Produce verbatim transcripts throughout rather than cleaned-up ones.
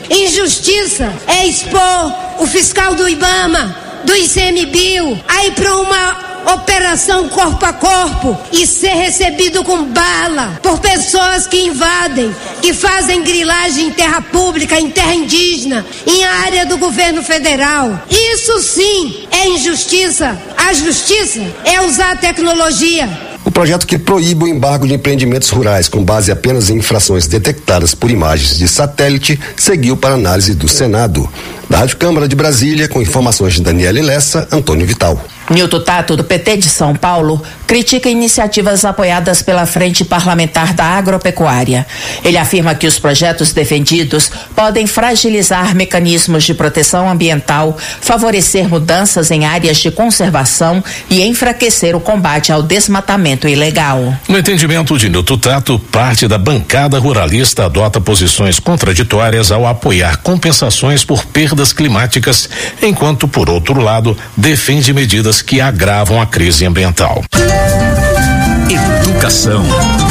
Injustiça é expor o fiscal do IBAMA, do ICMBio, a ir para uma operação corpo a corpo e ser recebido com bala por pessoas que invadem, que fazem grilagem em terra pública, em terra indígena, em área do governo federal. Isso sim é injustiça. A justiça é usar a tecnologia. O projeto que proíbe o embargo de empreendimentos rurais com base apenas em infrações detectadas por imagens de satélite seguiu para análise do Senado. Da Rádio Câmara de Brasília, com informações de Daniele Lessa, Antônio Vital. Nilton Tato, do P T de São Paulo, critica iniciativas apoiadas pela Frente Parlamentar da Agropecuária. Ele afirma que os projetos defendidos podem fragilizar mecanismos de proteção ambiental, favorecer mudanças em áreas de conservação e enfraquecer o combate ao desmatamento ilegal. No entendimento de Nilton Tato, parte da bancada ruralista adota posições contraditórias ao apoiar compensações por perdas climáticas, enquanto, por outro lado, defende medidas que agravam a crise ambiental. Educação.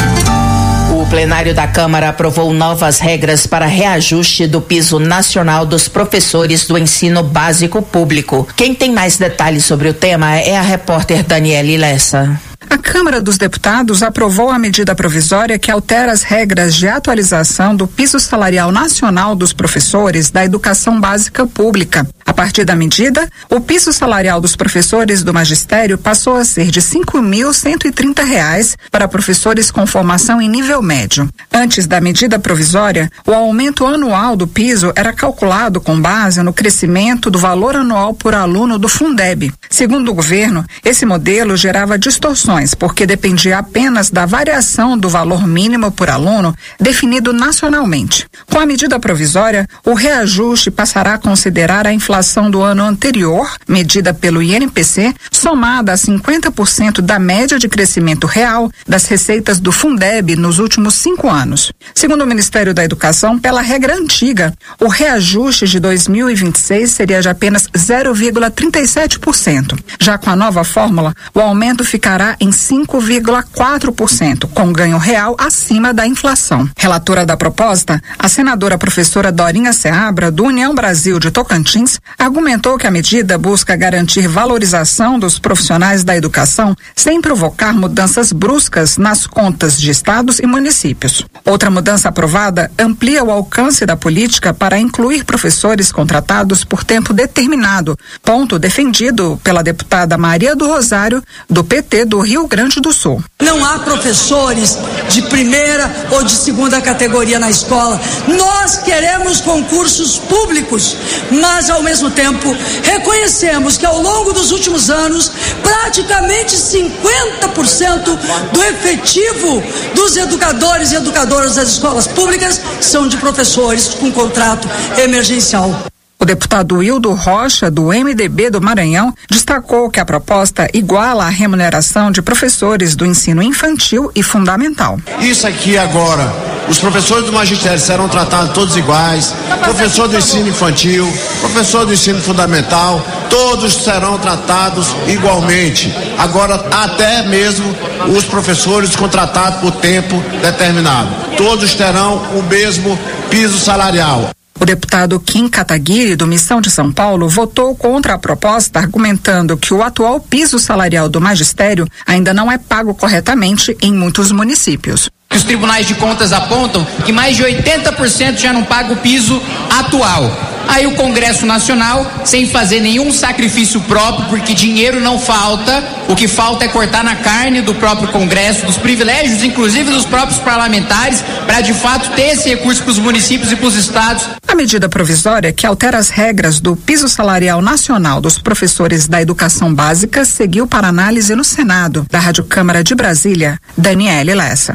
O plenário da Câmara aprovou novas regras para reajuste do piso nacional dos professores do ensino básico público. Quem tem mais detalhes sobre o tema é a repórter Daniele Lessa. A Câmara dos Deputados aprovou a medida provisória que altera as regras de atualização do piso salarial nacional dos professores da educação básica pública. A partir da medida, o piso salarial dos professores do magistério passou a ser de cinco mil cento e trinta reais para professores com formação em nível médio. Antes da medida provisória, o aumento anual do piso era calculado com base no crescimento do valor anual por aluno do Fundeb. Segundo o governo, esse modelo gerava distorções, porque dependia apenas da variação do valor mínimo por aluno definido nacionalmente. Com a medida provisória, o reajuste passará a considerar a inflação do ano anterior, medida pelo I N P C, somada a cinquenta por cento da média de crescimento real das receitas do Fundeb nos últimos cinco anos. Segundo o Ministério da Educação, pela regra antiga, o reajuste de dois mil e vinte e seis seria de apenas zero vírgula trinta e sete por cento. Já com a nova fórmula, o aumento ficará em cinco vírgula quatro por cento, com ganho real acima da inflação. Relatora da proposta, a senadora professora Dorinha Seabra, do União Brasil de Tocantins, argumentou que a medida busca garantir valorização dos profissionais da educação sem provocar mudanças bruscas nas contas de estados e municípios. Outra mudança aprovada amplia o alcance da política para incluir professores contratados por tempo determinado, ponto defendido pela deputada Maria do Rosário, do P T do Rio Grande do Sul. Não há professores de primeira ou de segunda categoria na escola. Nós queremos concursos públicos, mas ao mesmo tempo reconhecemos que ao longo dos últimos anos, praticamente cinquenta por cento do efetivo dos educadores e educadoras das escolas públicas são de professores com contrato emergencial. O deputado Hildo Rocha, do M D B do Maranhão, destacou que a proposta iguala a remuneração de professores do ensino infantil e fundamental. Isso aqui agora, os professores do magistério serão tratados todos iguais, professor do ensino infantil, professor do ensino fundamental, todos serão tratados igualmente. Agora, até mesmo os professores contratados por tempo determinado. Todos terão o mesmo piso salarial. O deputado Kim Kataguiri, do Missão de São Paulo, votou contra a proposta, argumentando que o atual piso salarial do magistério ainda não é pago corretamente em muitos municípios. Os tribunais de contas apontam que mais de oitenta por cento já não paga o piso atual. Aí o Congresso Nacional, sem fazer nenhum sacrifício próprio, porque dinheiro não falta, o que falta é cortar na carne do próprio Congresso, dos privilégios, inclusive dos próprios parlamentares, para de fato ter esse recurso para os municípios e para os estados. A medida provisória que altera as regras do piso salarial nacional dos professores da educação básica seguiu para análise no Senado. Da Rádio Câmara de Brasília, Daniele Lessa.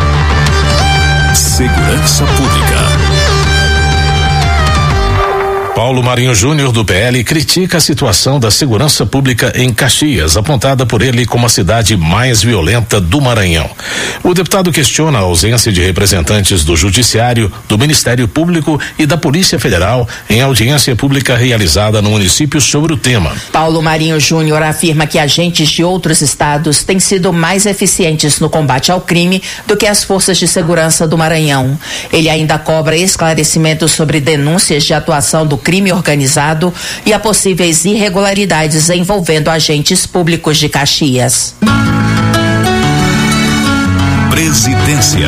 Segurança Pública. Paulo Marinho Júnior, do P L, critica a situação da segurança pública em Caxias, apontada por ele como a cidade mais violenta do Maranhão. O deputado questiona a ausência de representantes do Judiciário, do Ministério Público e da Polícia Federal em audiência pública realizada no município sobre o tema. Paulo Marinho Júnior afirma que agentes de outros estados têm sido mais eficientes no combate ao crime do que as forças de segurança do Maranhão. Ele ainda cobra esclarecimentos sobre denúncias de atuação do crime organizado e a possíveis irregularidades envolvendo agentes públicos de Caxias. Presidência.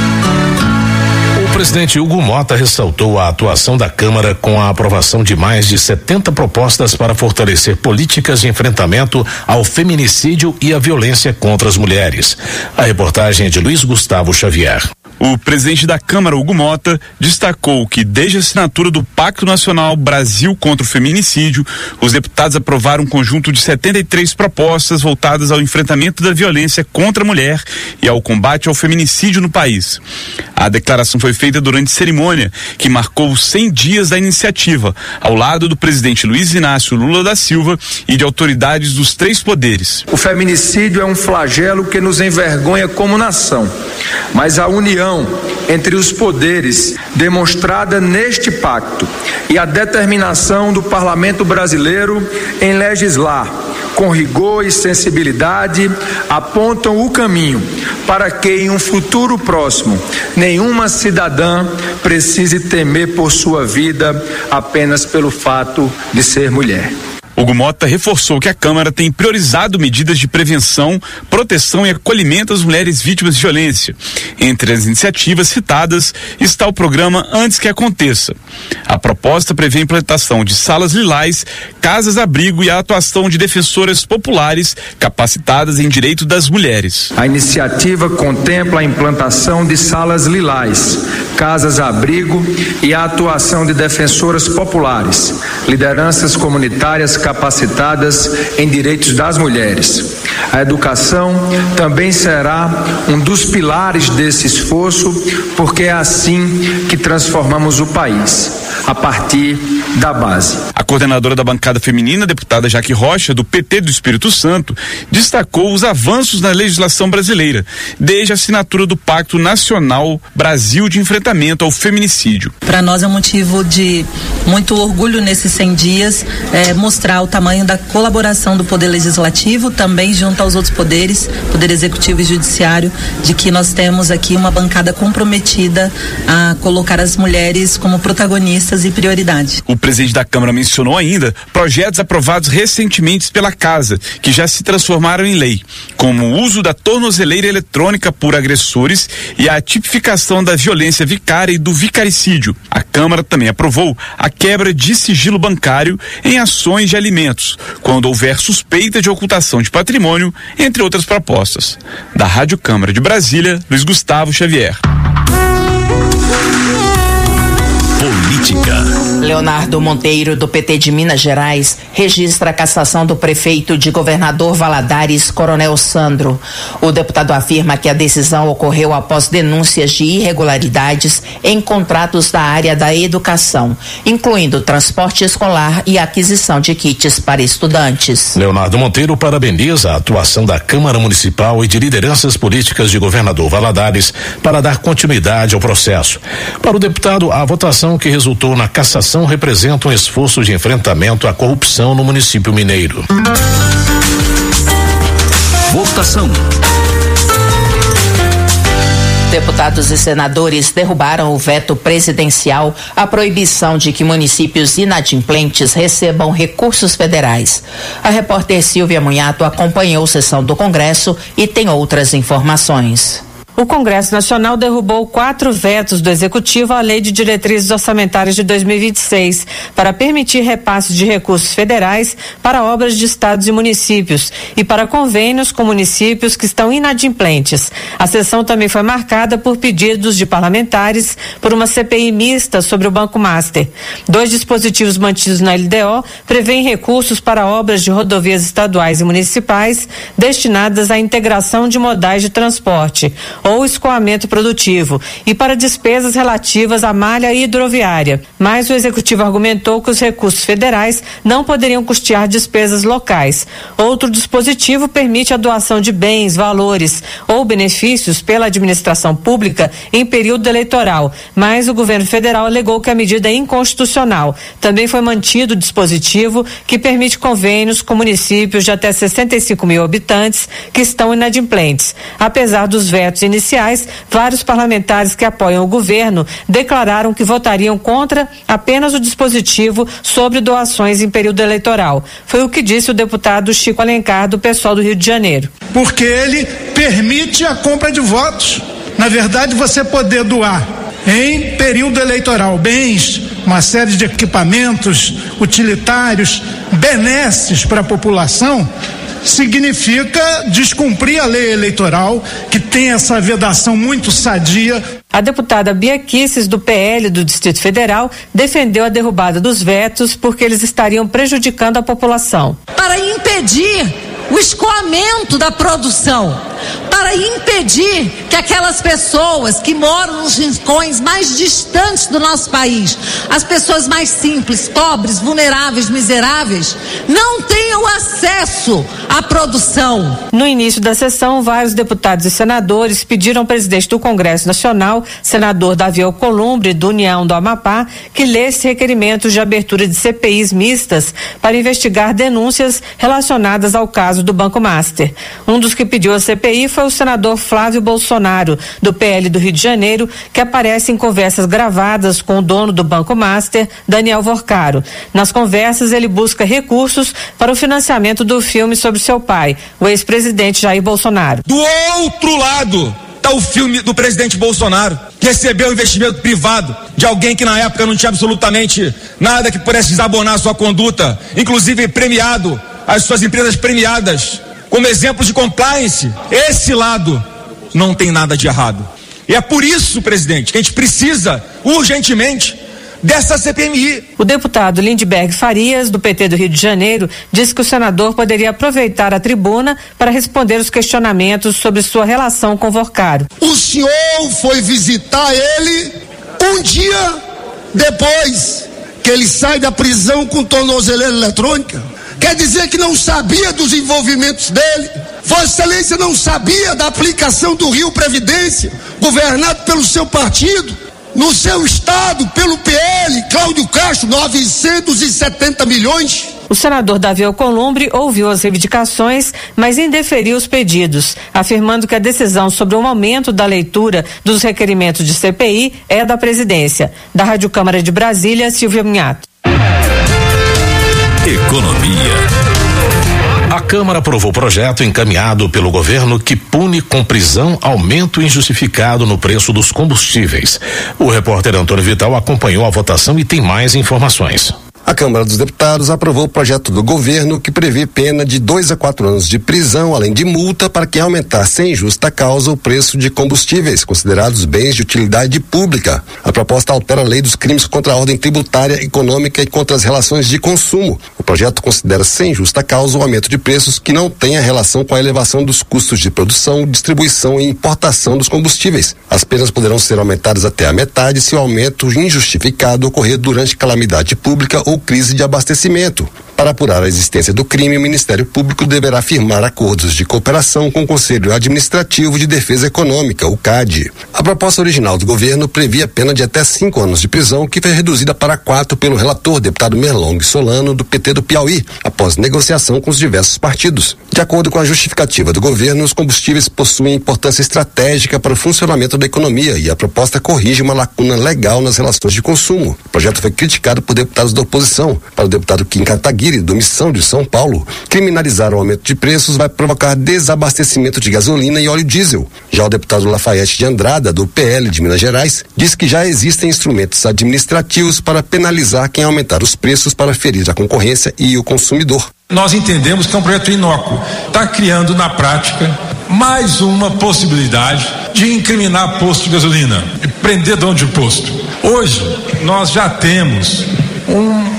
O presidente Hugo Mota ressaltou a atuação da Câmara com a aprovação de mais de setenta propostas para fortalecer políticas de enfrentamento ao feminicídio e à violência contra as mulheres. A reportagem é de Luiz Gustavo Xavier. O presidente da Câmara, Hugo Mota, destacou que desde a assinatura do Pacto Nacional Brasil contra o Feminicídio, os deputados aprovaram um conjunto de setenta e três propostas voltadas ao enfrentamento da violência contra a mulher e ao combate ao feminicídio no país. A declaração foi feita durante cerimônia que marcou os cem dias da iniciativa, ao lado do presidente Luiz Inácio Lula da Silva e de autoridades dos três poderes. O feminicídio é um flagelo que nos envergonha como nação, mas a união entre os poderes demonstrada neste pacto e a determinação do Parlamento brasileiro em legislar com rigor e sensibilidade apontam o caminho para que em um futuro próximo nenhuma cidadã precise temer por sua vida apenas pelo fato de ser mulher. Hugo Mota reforçou que a Câmara tem priorizado medidas de prevenção, proteção e acolhimento às mulheres vítimas de violência. Entre as iniciativas citadas está o programa Antes que Aconteça. A proposta prevê a implantação de salas lilás, casas-abrigo e a atuação de defensoras populares capacitadas em direito das mulheres. A iniciativa contempla a implantação de salas lilás, casas-abrigo e a atuação de defensoras populares, lideranças comunitárias capacitadas em direitos das mulheres. A educação também será um dos pilares desse esforço, porque é assim que transformamos o país, a partir da base. A coordenadora da bancada feminina, deputada Jaque Rocha, do P T do Espírito Santo, destacou os avanços na legislação brasileira, desde a assinatura do Pacto Nacional Brasil de Enfrentamento ao Feminicídio. Para nós é um motivo de muito orgulho nesses cem dias, é, mostrar o tamanho da colaboração do Poder Legislativo, também junto aos outros poderes, Poder Executivo e Judiciário, de que nós temos aqui uma bancada comprometida a colocar as mulheres como protagonistas e prioridade. O presidente da Câmara mencionou ainda projetos aprovados recentemente pela Casa, que já se transformaram em lei, como o uso da tornozeleira eletrônica por agressores e a tipificação da violência vicária e do vicaricídio. A Câmara também aprovou a quebra de sigilo bancário em ações de alimentos, quando houver suspeita de ocultação de patrimônio, entre outras propostas. Da Rádio Câmara de Brasília, Luiz Gustavo Xavier. Política. Leonardo Monteiro, do P T de Minas Gerais, registra a cassação do prefeito de Governador Valadares, Coronel Sandro. O deputado afirma que a decisão ocorreu após denúncias de irregularidades em contratos da área da educação, incluindo transporte escolar e aquisição de kits para estudantes. Leonardo Monteiro parabeniza a atuação da Câmara Municipal e de lideranças políticas de Governador Valadares para dar continuidade ao processo. Para o deputado, a votação que resultou na cassação representa um esforço de enfrentamento à corrupção no município mineiro. Votação. Deputados e senadores derrubaram o veto presidencial à proibição de que municípios inadimplentes recebam recursos federais. A repórter Silvia Munhato acompanhou a sessão do Congresso e tem outras informações. O Congresso Nacional derrubou quatro vetos do Executivo à Lei de Diretrizes Orçamentárias de dois mil e vinte e seis para permitir repasses de recursos federais para obras de estados e municípios e para convênios com municípios que estão inadimplentes. A sessão também foi marcada por pedidos de parlamentares por uma C P I mista sobre o Banco Master. Dois dispositivos mantidos na L D O prevêem recursos para obras de rodovias estaduais e municipais destinadas à integração de modais de transporte. ou escoamento produtivo e para despesas relativas à malha hidroviária. Mas o executivo argumentou que os recursos federais não poderiam custear despesas locais. Outro dispositivo permite a doação de bens, valores ou benefícios pela administração pública em período eleitoral, mas o governo federal alegou que a medida é inconstitucional. Também foi mantido o dispositivo que permite convênios com municípios de até sessenta e cinco mil habitantes que estão inadimplentes. Apesar dos vetos iniciais, vários parlamentares que apoiam o governo declararam que votariam contra apenas o dispositivo sobre doações em período eleitoral. Foi o que disse o deputado Chico Alencar, do PSOL do Rio de Janeiro. Porque ele permite a compra de votos. Na verdade, você poder doar em período eleitoral bens, uma série de equipamentos utilitários, benesses para a população, significa descumprir a lei eleitoral, que tem essa vedação muito sadia. A deputada Bia Kicis, do P L do Distrito Federal, defendeu a derrubada dos vetos porque eles estariam prejudicando a população. Para impedir o escoamento da produção, para impedir que aquelas pessoas que moram nos rincões mais distantes do nosso país, as pessoas mais simples, pobres, vulneráveis, miseráveis, não tenham acesso à produção. No início da sessão, vários deputados e senadores pediram ao presidente do Congresso Nacional, senador Davi Alcolumbre, do União do Amapá, que lesse requerimentos de abertura de C P Is mistas para investigar denúncias relacionadas ao caso do Banco Master. Um dos que pediu a C P I foi o senador Flávio Bolsonaro, do P L do Rio de Janeiro, que aparece em conversas gravadas com o dono do Banco Master, Daniel Vorcaro. Nas conversas, ele busca recursos para o financiamento do filme sobre seu pai, o ex-presidente Jair Bolsonaro. Do outro lado está o filme do presidente Bolsonaro, que recebeu investimento privado de alguém que na época não tinha absolutamente nada que pudesse desabonar a sua conduta, inclusive premiado, as suas empresas premiadas como exemplos de compliance. Esse lado não tem nada de errado. E é por isso, presidente, que a gente precisa urgentemente dessa C P M I. O deputado Lindbergh Farias, do P T do Rio de Janeiro, disse que o senador poderia aproveitar a tribuna para responder os questionamentos sobre sua relação com Vorcaro. O senhor foi visitar ele um dia depois que ele sai da prisão com tornozeleira eletrônica? Quer dizer que não sabia dos envolvimentos dele? Vossa Excelência não sabia da aplicação do Rio Previdência, governado pelo seu partido? No seu estado, pelo P L, Cláudio Castro, novecentos e setenta milhões. O senador Davi Alcolumbre ouviu as reivindicações, mas indeferiu os pedidos, afirmando que a decisão sobre o aumento da leitura dos requerimentos de C P I é da presidência. Da Rádio Câmara de Brasília, Silvia Minhato. Economia. A Câmara aprovou o projeto encaminhado pelo governo que pune com prisão aumento injustificado no preço dos combustíveis. O repórter Antônio Vital acompanhou a votação e tem mais informações. A Câmara dos Deputados aprovou o projeto do governo que prevê pena de dois a quatro anos de prisão, além de multa para quem aumentar sem justa causa o preço de combustíveis, considerados bens de utilidade pública. A proposta altera a lei dos crimes contra a ordem tributária, econômica e contra as relações de consumo. O projeto considera sem justa causa o aumento de preços que não tenha relação com a elevação dos custos de produção, distribuição e importação dos combustíveis. As penas poderão ser aumentadas até a metade se o aumento injustificado ocorrer durante calamidade pública ou crise de abastecimento. Para apurar a existência do crime, o Ministério Público deverá firmar acordos de cooperação com o Conselho Administrativo de Defesa Econômica, o C A D. A proposta original do governo previa pena de até cinco anos de prisão, que foi reduzida para quatro pelo relator, deputado Merlong Solano, do P T do Piauí, após negociação com os diversos partidos. De acordo com a justificativa do governo, os combustíveis possuem importância estratégica para o funcionamento da economia e a proposta corrige uma lacuna legal nas relações de consumo. O projeto foi criticado por deputados da oposição. Para o deputado Kim Kataguiri, do Missão de São Paulo, criminalizar o aumento de preços vai provocar desabastecimento de gasolina e óleo diesel. Já o deputado Lafayette de Andrada, do P L de Minas Gerais, diz que já existem instrumentos administrativos para penalizar quem aumentar os preços para ferir a concorrência e o consumidor. Nós entendemos que é um projeto inócuo. Está criando na prática mais uma possibilidade de incriminar posto de gasolina, de prender dono de posto. Hoje nós já temos um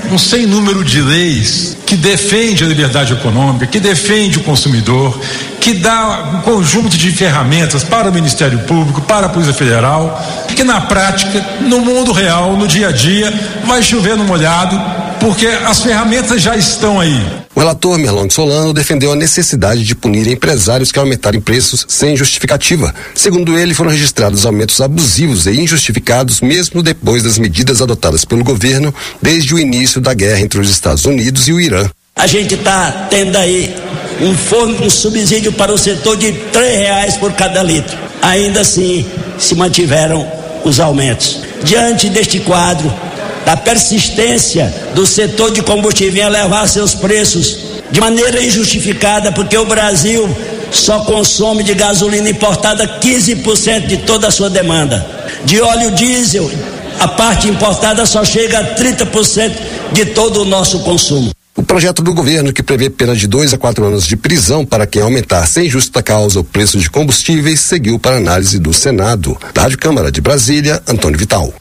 um sem número de leis que defende a liberdade econômica, que defende o consumidor, que dá um conjunto de ferramentas para o Ministério Público, para a Polícia Federal, que na prática, no mundo real, no dia a dia, vai chover no molhado, porque as ferramentas já estão aí. O relator Merlong Solano defendeu a necessidade de punir empresários que aumentarem preços sem justificativa. Segundo ele, foram registrados aumentos abusivos e injustificados mesmo depois das medidas adotadas pelo governo desde o início da guerra entre os Estados Unidos e o Irã. A gente está tendo aí um forno, um subsídio para o setor de três reais por cada litro. Ainda assim, se mantiveram os aumentos. Diante deste quadro, da persistência do setor de combustível em elevar seus preços de maneira injustificada, porque o Brasil só consome de gasolina importada quinze por cento de toda a sua demanda. De óleo diesel, a parte importada só chega a trinta por cento de todo o nosso consumo. O projeto do governo, que prevê pena de dois a quatro anos de prisão para quem aumentar sem justa causa o preço de combustíveis, seguiu para análise do Senado. Da Rádio Câmara de Brasília, Antônio Vital.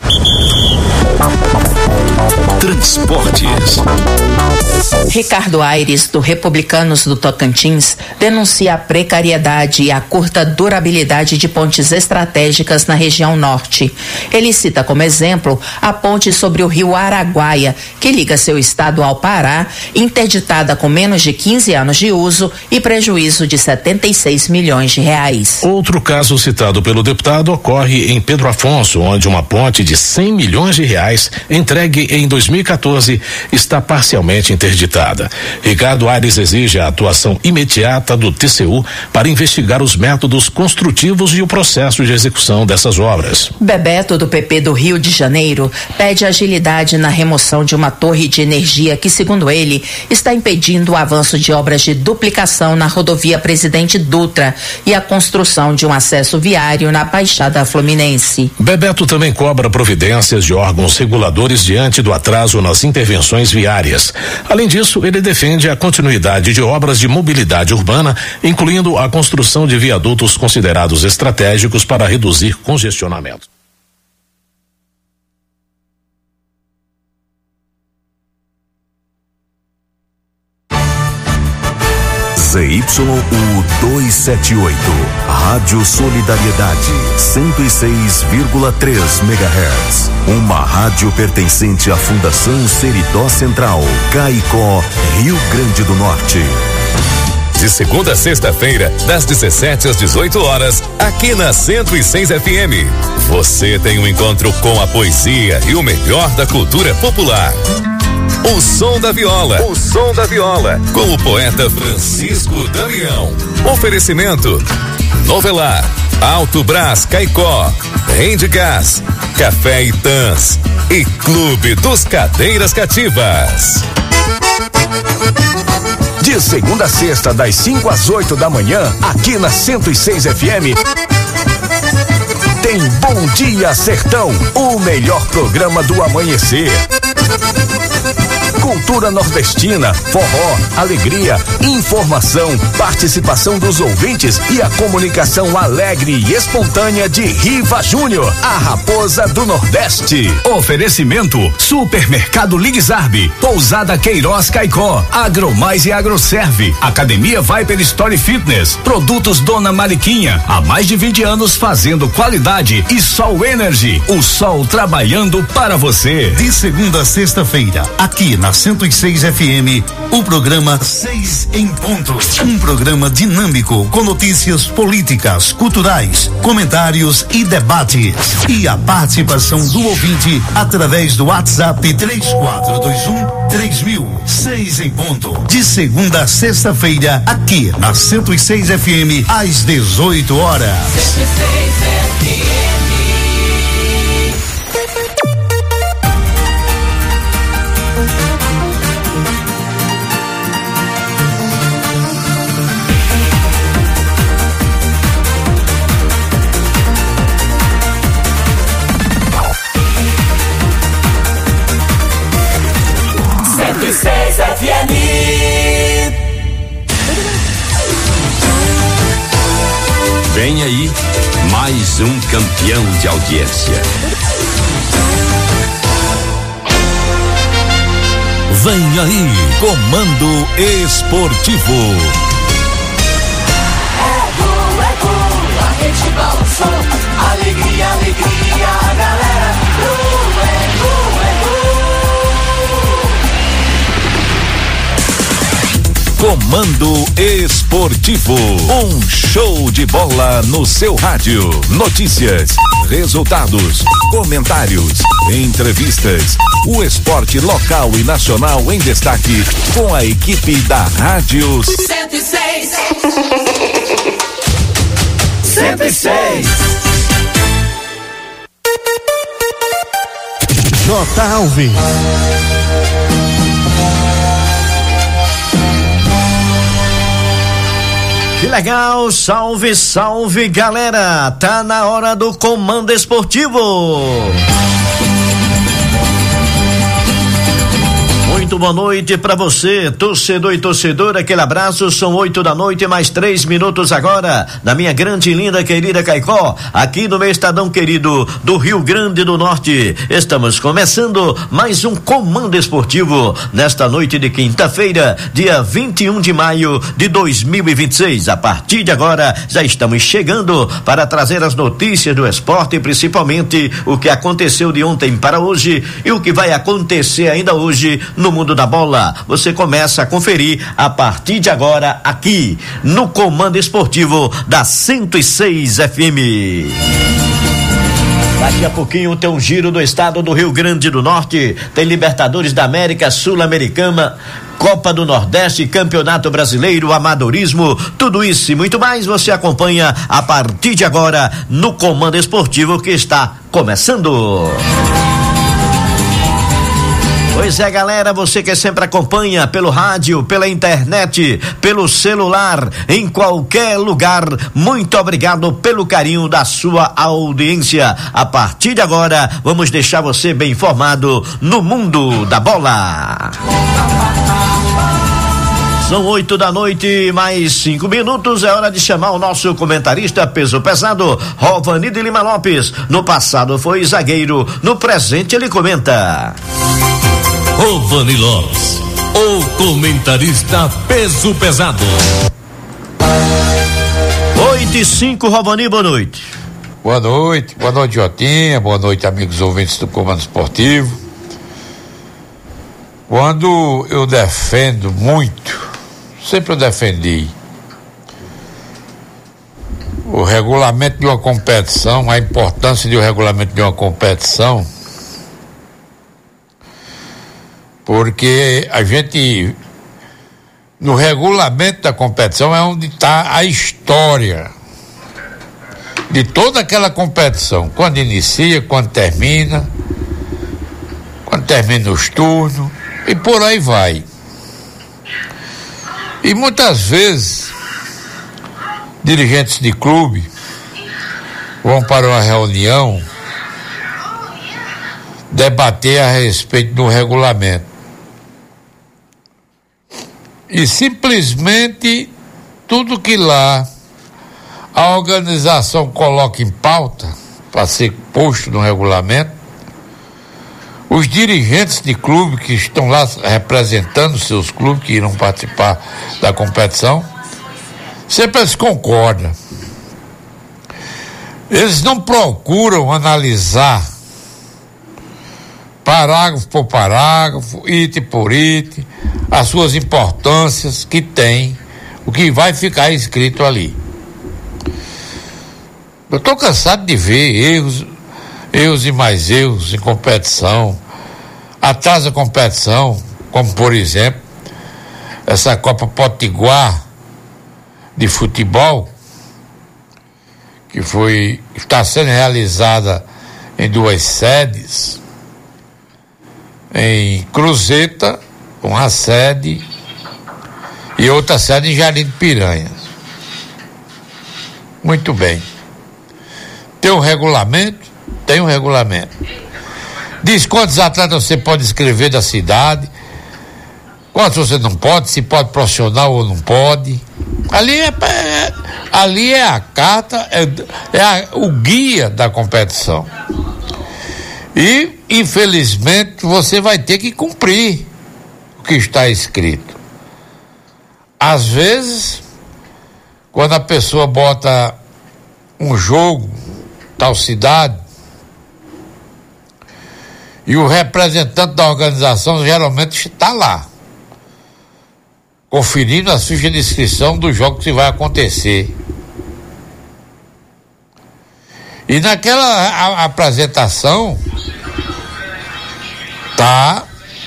Transportes. Ricardo Aires, do Republicanos do Tocantins, denuncia a precariedade e a curta durabilidade de pontes estratégicas na região norte. Ele cita como exemplo a ponte sobre o rio Araguaia, que liga seu estado ao Pará, interditada com menos de quinze anos de uso e prejuízo de setenta e seis milhões de reais. Outro caso citado pelo deputado ocorre em Pedro Afonso, onde uma ponte de cem milhões de reais, entregue em dois mil e quatorze, está parcialmente interditada. Ricardo Aires exige a atuação imediata do T C U para investigar os métodos construtivos e o processo de execução dessas obras. Bebeto, do P P do Rio de Janeiro, pede agilidade na remoção de uma torre de energia que, segundo ele, está impedindo o avanço de obras de duplicação na rodovia Presidente Dutra e a construção de um acesso viário na Baixada Fluminense. Bebeto também cobra providências de órgãos reguladores diante do atraso nas intervenções viárias. Além disso, ele defende a continuidade de obras de mobilidade urbana, incluindo a construção de viadutos considerados estratégicos para reduzir congestionamento. Z Y U duzentos e setenta e oito, Rádio Solidariedade, cento e seis vírgula três megahertz. Uma rádio pertencente à Fundação Seridó Central, Caicó, Rio Grande do Norte. De segunda a sexta-feira, das dezessete às dezoito horas, aqui na cento e seis F M. Você tem um encontro com a poesia e o melhor da cultura popular. O Som da Viola. O Som da Viola. Com o poeta Francisco Damião. Oferecimento: Novelar, Alto Brás Caicó, Rende Gás, Café Itãs e Clube dos Cadeiras Cativas. De segunda a sexta, das cinco às oito da manhã, aqui na cento e seis F M. Tem Bom Dia Sertão, o melhor programa do amanhecer. Cultura nordestina, forró, alegria, informação, participação dos ouvintes e a comunicação alegre e espontânea de Riva Júnior, a raposa do Nordeste. Oferecimento: Supermercado Ligzarbe, Pousada Queiroz Caicó, Agromais e Agroserve, Academia Viper Story Fitness, Produtos Dona Mariquinha, há mais de vinte anos fazendo qualidade, e Sol Energy, o sol trabalhando para você. De segunda a sexta-feira, aqui na cento e seis F M, o programa Seis em Ponto. Um programa dinâmico com notícias políticas, culturais, comentários e debates. E a participação do ouvinte através do WhatsApp três quatro dois um três mil. Seis em Ponto. De segunda a sexta-feira, aqui na cento e seis F M, às dezoito horas. cento e seis F M. F M. Vem aí mais um campeão de audiência. Vem aí, Comando Esportivo. É gol, é gol, a rede balançou, alegria, alegria, a galera, gol, é gol, é gol. Comando Esportivo, um show de bola no seu rádio. Notícias, resultados, comentários, entrevistas, o esporte local e nacional em destaque com a equipe da Rádio cento e seis. cento e seis. J. Alves. Que legal, salve, salve galera, tá na hora do Comando Esportivo. Muito boa noite pra você, torcedor e torcedora, aquele abraço, são oito da noite, mais três minutos agora, na minha grande e linda querida Caicó, aqui no meu estadão querido do Rio Grande do Norte. Estamos começando mais um Comando Esportivo, nesta noite de quinta-feira, dia vinte e um de maio de dois mil e vinte e seis. A partir de agora, já estamos chegando para trazer as notícias do esporte, principalmente o que aconteceu de ontem para hoje e o que vai acontecer ainda hoje no mundo da bola. Você começa a conferir a partir de agora aqui no Comando Esportivo da cento e seis F M. Daqui a pouquinho tem um giro do estado do Rio Grande do Norte, tem Libertadores da América, Sul-Americana, Copa do Nordeste, Campeonato Brasileiro, Amadorismo, tudo isso e muito mais você acompanha a partir de agora no Comando Esportivo que está começando. Pois é, galera, você que sempre acompanha pelo rádio, pela internet, pelo celular, em qualquer lugar, muito obrigado pelo carinho da sua audiência. A partir de agora, vamos deixar você bem informado no mundo da bola. São oito da noite, mais cinco minutos, é hora de chamar o nosso comentarista peso pesado, Rovani de Lima Lopes. No passado foi zagueiro, no presente ele comenta. Rovani Lopes, o comentarista peso pesado. Oito e cinco, Rovani, boa noite. Boa noite, boa noite, Jotinha, boa noite, amigos ouvintes do Comando Esportivo. Quando eu defendo muito, sempre eu defendi o regulamento de uma competição, a importância de um regulamento de uma competição, porque a gente, no regulamento da competição é onde está a história de toda aquela competição, quando inicia, quando termina, quando termina os turnos e por aí vai. E muitas vezes dirigentes de clube vão para uma reunião debater a respeito do regulamento. E simplesmente tudo que lá a organização coloca em pauta para ser posto no regulamento, os dirigentes de clube que estão lá representando seus clubes que irão participar da competição, sempre eles concordam. Eles não procuram analisar parágrafo por parágrafo, item por item, as suas importâncias que tem, o que vai ficar escrito ali. Eu estou cansado de ver erros, erros e mais erros em competição, atrasa a competição, como por exemplo, essa Copa Potiguar de futebol, que foi, está sendo realizada em duas sedes, em Cruzeta, uma sede, e outra sede em Jardim de Piranhas. Muito bem. Tem um regulamento? Tem um regulamento. Diz quantos atletas você pode inscrever da cidade, quantos você não pode, se pode profissional ou não pode. Ali é, é, ali é a carta, é, é a, o guia da competição. E, infelizmente, você vai ter que cumprir o que está escrito. Às vezes, quando a pessoa bota um jogo, tal cidade, e o representante da organização geralmente está lá, conferindo as fichas de inscrição do jogo que vai acontecer. E naquela a, a apresentação tá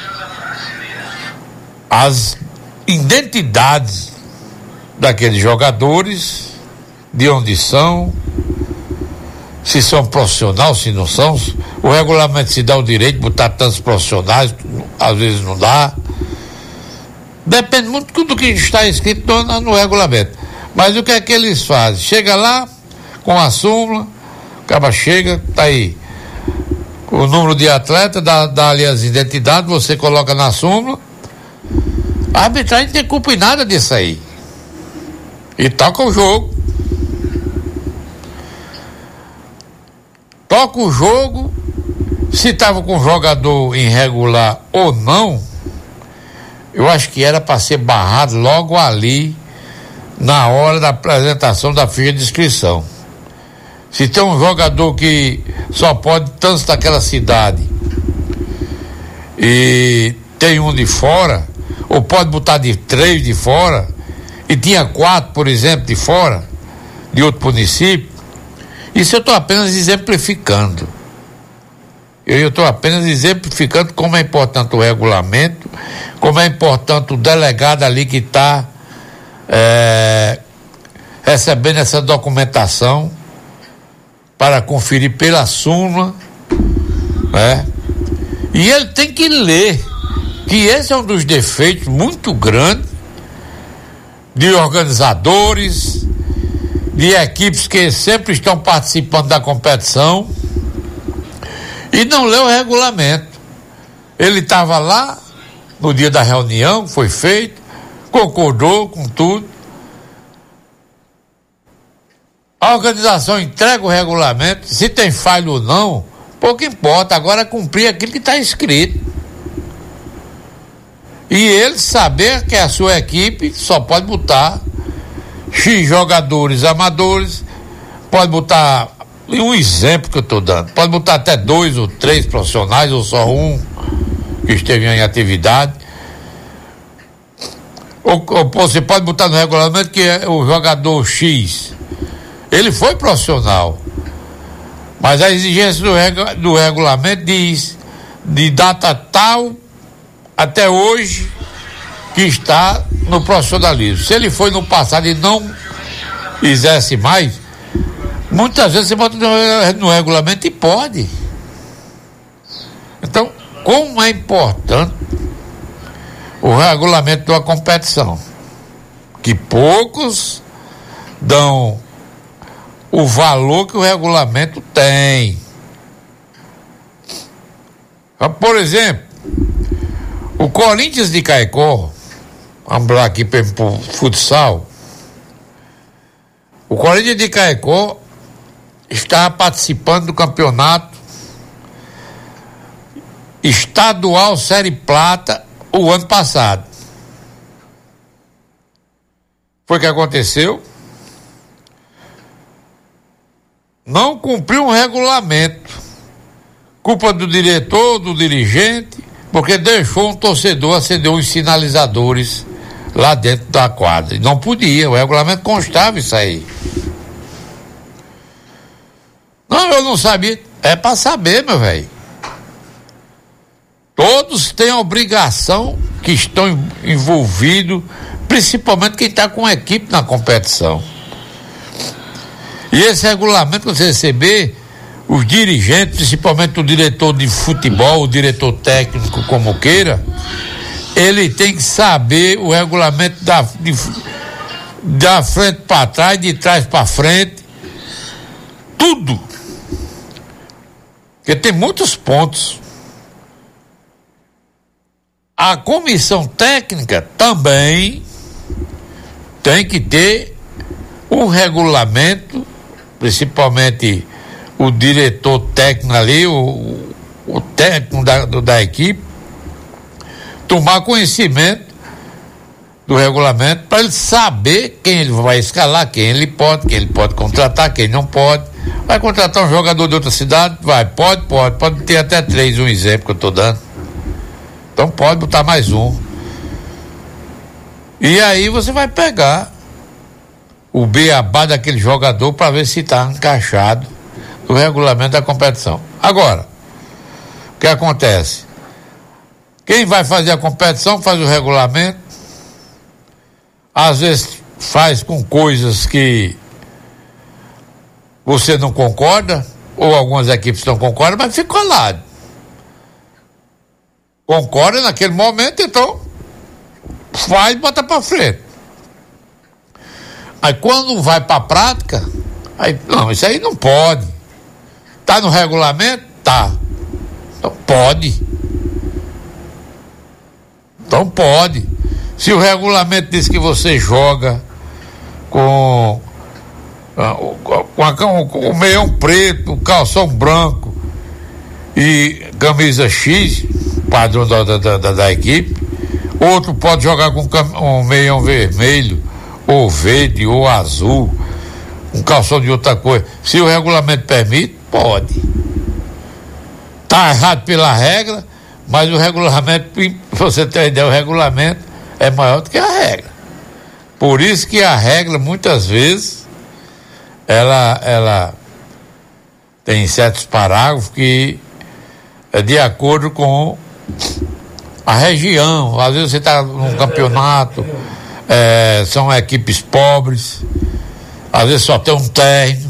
as identidades daqueles jogadores, de onde são, se são profissionais, se não são. O regulamento se dá o direito de botar tantos profissionais, às vezes não dá. Depende muito de tudo que está escrito no, no regulamento. Mas o que é que eles fazem? Chega lá com a súmula, o cara chega, tá aí o número de atleta, dá, dá ali as identidades, você coloca na súmula. A arbitragem não tem culpa em nada disso aí. E toca o jogo. Toca o jogo. Se estava com o jogador irregular ou não, eu acho que era para ser barrado logo ali, na hora da apresentação da ficha de inscrição. Se tem um jogador que só pode tanto daquela cidade e tem um de fora, ou pode botar de três de fora, e tinha quatro, por exemplo, de fora, de outro município, isso eu estou apenas exemplificando. Eu estou apenas exemplificando como é importante o regulamento, como é importante o delegado ali que está é, recebendo essa documentação para conferir pela súmula, né? E ele tem que ler, que esse é um dos defeitos muito grandes de organizadores, de equipes que sempre estão participando da competição e não lê o regulamento. Ele estava lá no dia da reunião, foi feito, concordou com tudo. A organização entrega o regulamento, se tem falha ou não, pouco importa, agora é cumprir aquilo que está escrito. E ele saber que a sua equipe só pode botar X jogadores amadores, pode botar, um exemplo que eu estou dando, pode botar até dois ou três profissionais, ou só um que esteve em atividade. Ou, ou você pode botar no regulamento que é o jogador X. Ele foi profissional, mas a exigência do, regu, do regulamento diz de data tal até hoje que está no profissionalismo. Se ele foi no passado e não exerce mais, muitas vezes você bota no, no regulamento e pode. Então, como é importante o regulamento de uma competição, que poucos dão o valor que o regulamento tem. Por exemplo, o Corinthians de Caicó, vamos lá aqui para o futsal, o Corinthians de Caicó está participando do campeonato estadual Série Plata o ano passado. Foi o que aconteceu? Não cumpriu um regulamento, culpa do diretor, do dirigente, porque deixou um torcedor acender os sinalizadores lá dentro da quadra, e não podia, o regulamento constava isso aí. Não, eu não sabia, é para saber, meu velho. Todos têm a obrigação, que estão envolvidos, principalmente quem está com a equipe na competição. E esse regulamento que você receber, os dirigentes, principalmente o diretor de futebol, o diretor técnico, como queira, ele tem que saber o regulamento da, de, da frente para trás, de trás para frente, tudo. Porque tem muitos pontos. A comissão técnica também tem que ter um regulamento, principalmente o diretor técnico ali, o, o técnico da, da equipe, tomar conhecimento do regulamento para ele saber quem ele vai escalar, quem ele pode, quem ele pode contratar, quem não pode. Vai contratar um jogador de outra cidade? Vai, pode, pode, pode ter até três, um exemplo que eu estou dando. Então pode botar mais um. E aí você vai pegar o beabá daquele jogador para ver se está encaixado no regulamento da competição. Agora, o que acontece? Quem vai fazer a competição faz o regulamento, às vezes faz com coisas que você não concorda, ou algumas equipes não concordam, mas fica colado. Concorda naquele momento, então faz e bota para frente. Aí quando vai para a prática, aí, não, isso aí não pode. Tá no regulamento? Tá. Então pode. Então pode. Se o regulamento diz que você joga com com, a, com o meião preto, calção branco e camisa X, padrão da, da, da, da equipe, outro pode jogar com um meião vermelho, ou verde, ou azul, um calção de outra cor. Se o regulamento permite, pode. Tá errado pela regra, mas o regulamento, pra você ter ideia, o regulamento é maior do que a regra. Por isso que a regra, muitas vezes, ela, ela tem certos parágrafos que é de acordo com a região. Às vezes você está num campeonato, é, são equipes pobres, às vezes só tem um térreo.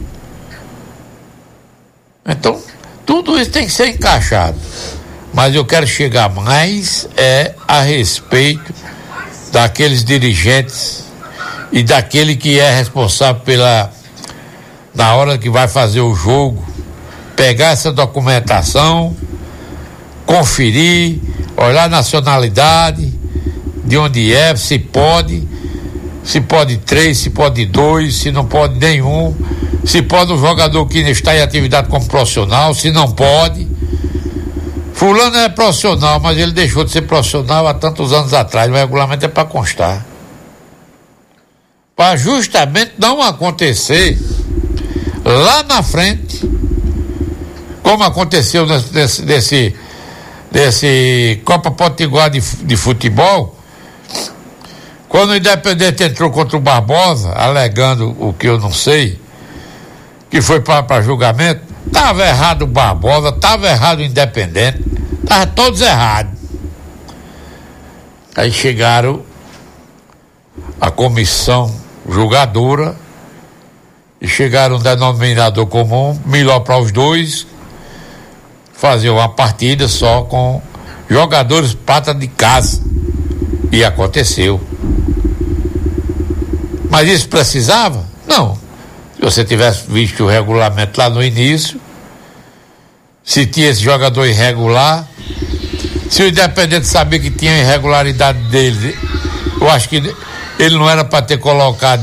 Então, tudo isso tem que ser encaixado. Mas eu quero chegar mais é a respeito daqueles dirigentes e daquele que é responsável pela, na hora que vai fazer o jogo, pegar essa documentação, conferir, olhar a nacionalidade, de onde é, se pode, se pode três, se pode dois, se não pode nenhum, se pode um jogador que está em atividade como profissional, se não pode. Fulano é profissional, mas ele deixou de ser profissional há tantos anos atrás. O regulamento é para constar. Para justamente não acontecer lá na frente, como aconteceu nesse, nesse, nesse, nesse Copa Potiguar de, de futebol, quando o Independente entrou contra o Barbosa, alegando o que eu não sei, que foi para julgamento. Estava errado o Barbosa, estava errado o Independente, estavam todos errados. Aí chegaram a comissão julgadora e chegaram um denominador comum, melhor para os dois, fazer uma partida só com jogadores prata de casa. E aconteceu. Mas isso precisava? Não. Se você tivesse visto o regulamento lá no início, se tinha esse jogador irregular, se o Independente sabia que tinha a irregularidade dele, eu acho que ele não era para ter colocado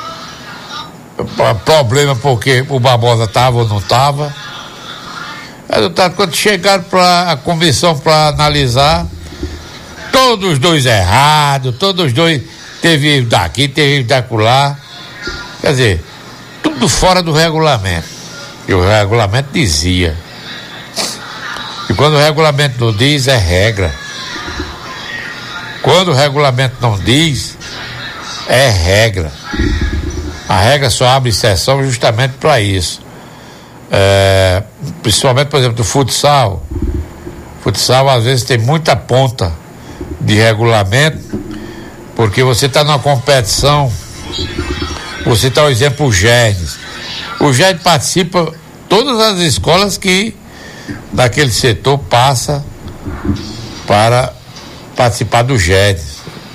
problema porque o Barbosa estava ou não estava. Resultado, quando chegaram para a comissão para analisar, todos os dois errados, todos os dois teve erro daqui, teve erro daquela. Quer dizer, tudo fora do regulamento. E o regulamento dizia. E quando o regulamento não diz, é regra. Quando o regulamento não diz, é regra. A regra só abre exceção justamente para isso. É, principalmente, por exemplo, do futsal. Futsal às vezes tem muita ponta de regulamento, porque você está numa competição. Você está o exemplo o Gernes. O Gernes participa, todas as escolas que daquele setor passa para participar do Gernes.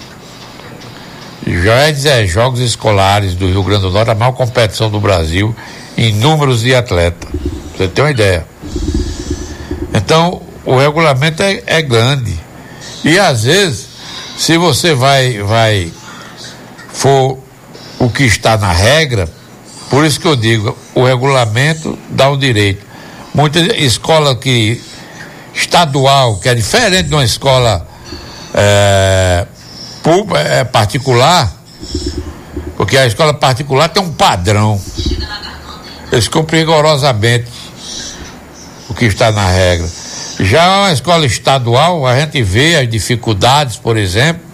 Gernes é Jogos Escolares do Rio Grande do Norte, a maior competição do Brasil em números de atletas. Você tem uma ideia. Então, o regulamento é, é grande. E às vezes, se você vai, vai for o que está na regra, por isso que eu digo, o regulamento dá o direito. Muita escola que estadual, que é diferente de uma escola é, é, particular, porque a escola particular tem um padrão. Eles cumprem rigorosamente o que está na regra. Já a escola estadual, a gente vê as dificuldades, por exemplo,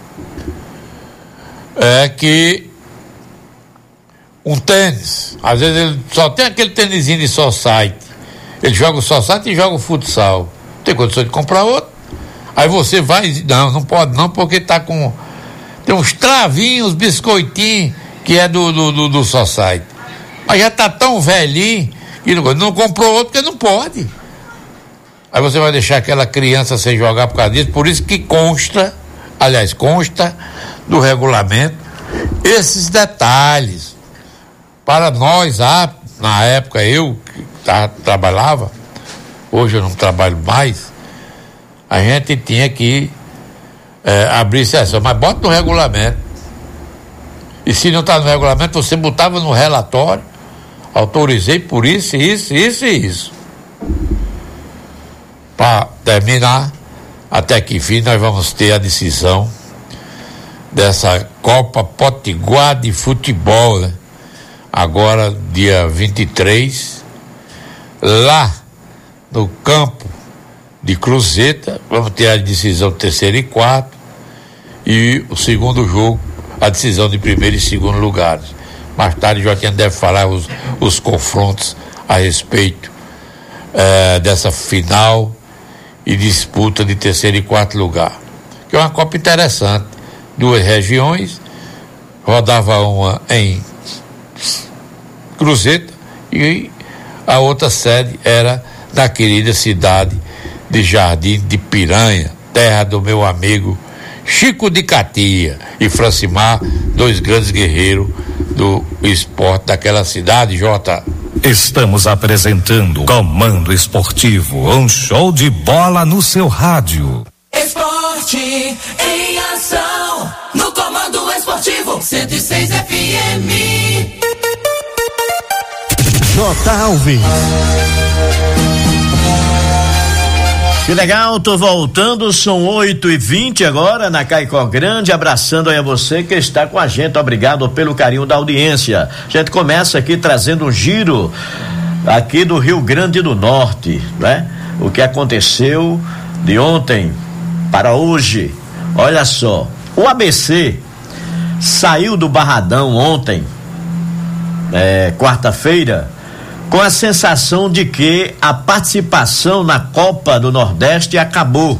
é que um tênis, às vezes ele só tem aquele tênisinho de society, ele joga o society e joga o futsal, não tem condição de comprar outro, aí você vai e diz, não, não pode não, porque tá com, tem uns travinhos, biscoitinhos, que é do, do, do, do society, mas já tá tão velhinho, que não, não comprou outro porque não pode. Aí você vai deixar aquela criança sem jogar por causa disso, por isso que consta, aliás, consta do regulamento, esses detalhes. Para nós, ah, na época eu que tá, trabalhava, hoje eu não trabalho mais, a gente tinha que é, abrir exceção, mas bota no regulamento. E se não está no regulamento, você botava no relatório, autorizei por isso, isso, isso e isso. Para terminar, até que enfim nós vamos ter a decisão dessa Copa Potiguar de futebol, né? Agora, dia vinte e três, lá no campo de Cruzeta, vamos ter a decisão terceiro e quarto, e o segundo jogo, a decisão de primeiro e segundo lugares. Mais tarde, Joaquim deve falar os, os confrontos a respeito eh, dessa final e disputa de terceiro e quarto lugar, que é uma Copa interessante, duas regiões, rodava uma em Cruzeta e a outra sede era na querida cidade de Jardim de Piranha, terra do meu amigo Chico de Catia e Francimar, dois grandes guerreiros do esporte daquela cidade, Jota. Estamos apresentando Comando Esportivo, um show de bola no seu rádio. Esporte em ação, no Comando Esportivo, cento e seis F M. J. Alves. Que legal, tô voltando, são oito e vinte agora na Caicó Grande, abraçando aí a você que está com a gente, obrigado pelo carinho da audiência. A gente começa aqui trazendo um giro aqui do Rio Grande do Norte, né? O que aconteceu de ontem para hoje, olha só, o A B C saiu do Barradão ontem, é, quarta-feira, com a sensação de que a participação na Copa do Nordeste acabou.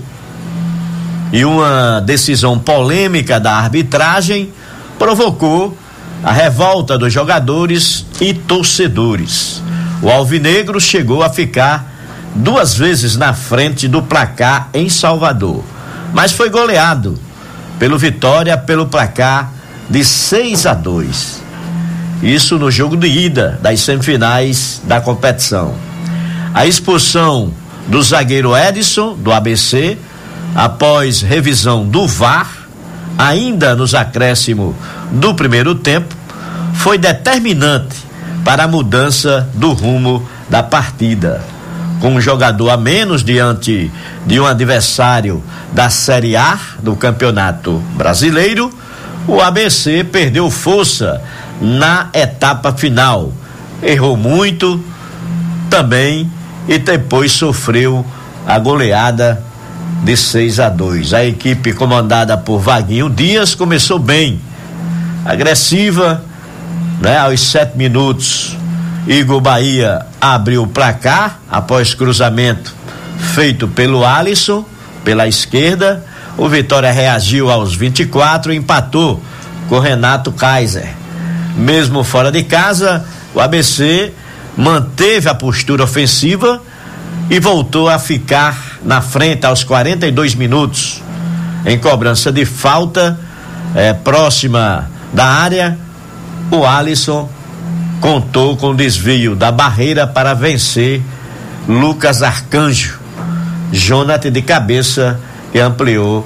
E uma decisão polêmica da arbitragem provocou a revolta dos jogadores e torcedores. O alvinegro chegou a ficar duas vezes na frente do placar em Salvador, mas foi goleado pelo Vitória pelo placar de seis a dois. Isso no jogo de ida das semifinais da competição. A expulsão do zagueiro Edson, do A B C, após revisão do V A R, ainda nos acréscimos do primeiro tempo, foi determinante para a mudança do rumo da partida. Com um jogador a menos diante de um adversário da Série A do Campeonato Brasileiro, o A B C perdeu força na etapa final, errou muito também e depois sofreu a goleada de seis a dois. A equipe comandada por Vaguinho Dias começou bem, agressiva, né? Aos sete minutos, Igor Bahia abriu o placar após cruzamento feito pelo Alisson pela esquerda. O Vitória reagiu aos vinte e quatro e empatou com Renato Kaiser. Mesmo fora de casa, o A B C manteve a postura ofensiva e voltou a ficar na frente aos quarenta e dois minutos. Em cobrança de falta, eh, próxima da área, o Alisson contou com desvio da barreira para vencer Lucas Arcanjo. Jonathan de cabeça que ampliou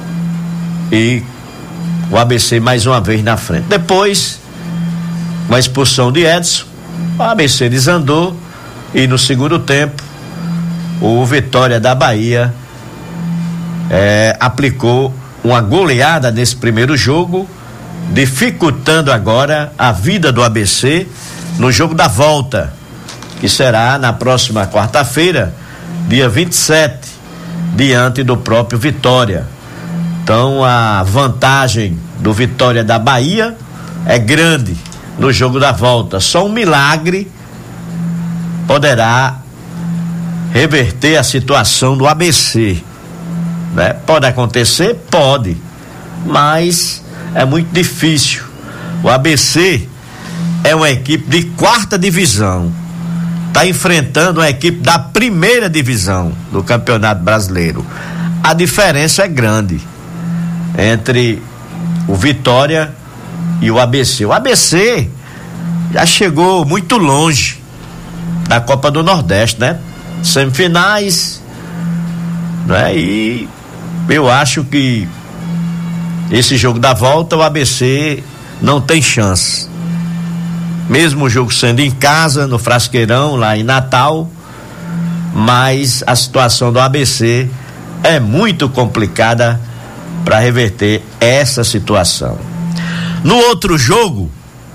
e o A B C mais uma vez na frente. Depois, com a expulsão de Edson, o A B C desandou e no segundo tempo o Vitória da Bahia eh, aplicou uma goleada nesse primeiro jogo, dificultando agora a vida do A B C no jogo da volta, que será na próxima quarta-feira, dia vinte e sete, diante do próprio Vitória. Então a vantagem do Vitória da Bahia é grande no jogo da volta. Só um milagre poderá reverter a situação do A B C, né? Pode acontecer? Pode, mas é muito difícil. O A B C é uma equipe de quarta divisão, está enfrentando uma equipe da primeira divisão do Campeonato Brasileiro. A diferença é grande entre o Vitória e o A B C. O A B C já chegou muito longe da Copa do Nordeste, né? Semifinais, né? E eu acho que esse jogo da volta o A B C não tem chance. Mesmo o jogo sendo em casa, no Frasqueirão, lá em Natal, mas a situação do A B C é muito complicada para reverter essa situação. No outro jogo,